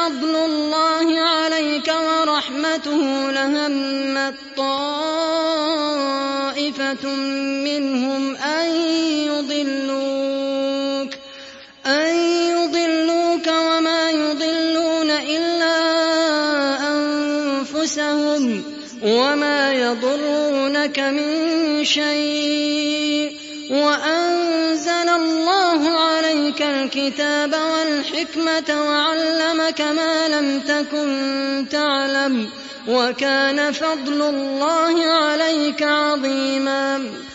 فضل الله عليك ورحمته لهمت طائفة منهم أن يضلوك وما يضلون إلا أنفسهم وما يضرونك من شيء وأنزل الله عليك الكتاب والحكمة وعلمك ما لم تكن تعلم وكان فضل الله عليك عظيما.